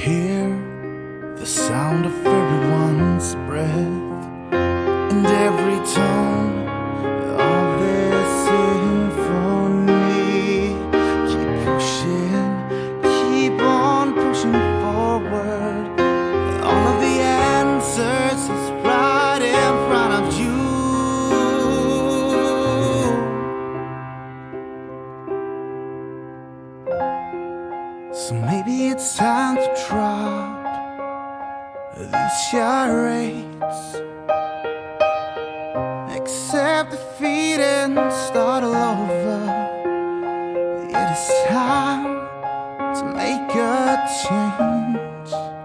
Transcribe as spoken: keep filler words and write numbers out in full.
hear the sound of everyone's breath and every tone of their symphony. Keep pushing, keep on pushing forward. All of the answers is right in front of you. So maybe it's time to drop these charades, accept defeat and start all over. It is time to make a change.